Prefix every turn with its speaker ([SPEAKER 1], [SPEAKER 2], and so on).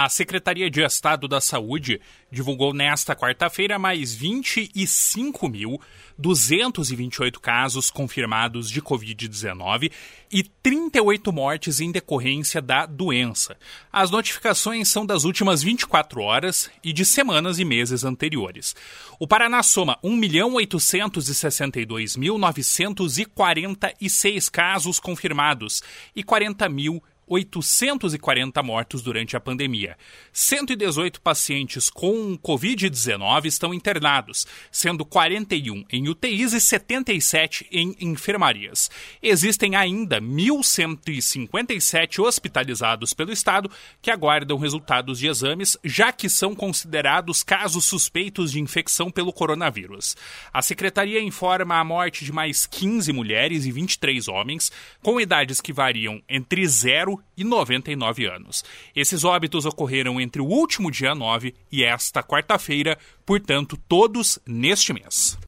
[SPEAKER 1] A Secretaria de Estado da Saúde divulgou nesta quarta-feira mais 25.228 casos confirmados de Covid-19 e 38 mortes em decorrência da doença. As notificações são das últimas 24 horas e de semanas e meses anteriores. O Paraná soma 1.862.946 casos confirmados e 40.840 mortos durante a pandemia. 118 pacientes com Covid-19 estão internados, sendo 41 em UTIs e 77 em enfermarias. Existem ainda 1.157 hospitalizados pelo estado que aguardam resultados de exames, já que são considerados casos suspeitos de infecção pelo coronavírus. A secretaria informa a morte de mais 15 mulheres e 23 homens, com idades que variam entre 0 e 99 anos. Esses óbitos ocorreram entre o último dia 9 e esta quarta-feira, portanto, todos neste mês.